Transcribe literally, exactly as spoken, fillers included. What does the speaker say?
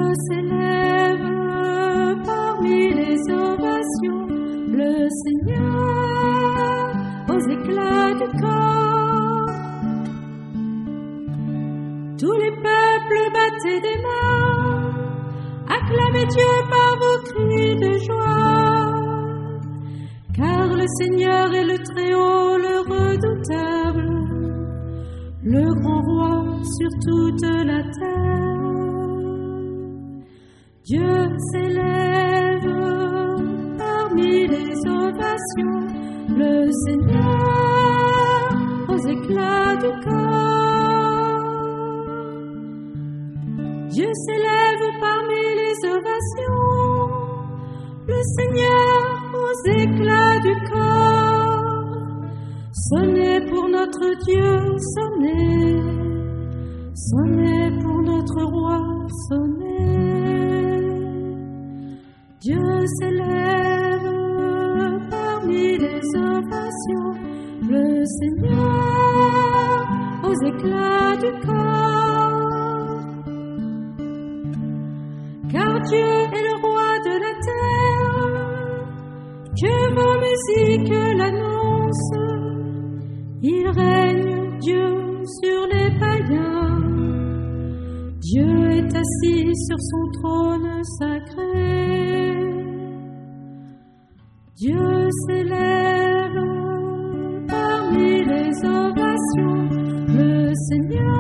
s'élève parmi les ovations, le Seigneur aux éclats du corps. Tous les peuples battaient des mains, acclamez Dieu par vos cris de joie, car le Seigneur est le Très-Haut, le redoutable, le grand roi sur toute la terre. Dieu s'élève parmi les ovations, le Seigneur aux éclats du corps. Dieu s'élève parmi les ovations, le Seigneur aux éclats du corps. Sonnez pour notre Dieu, sonnez, sonnez pour notre roi, sonnez. Dieu s'élève parmi les ovations, le Seigneur aux éclats du corps. Car Dieu est le roi de la terre, que vos musiques l'annoncent. Il règne, Dieu, sur les païens. Dieu est assis sur son trône sacré. Dieu s'élève parmi les ovations, le Seigneur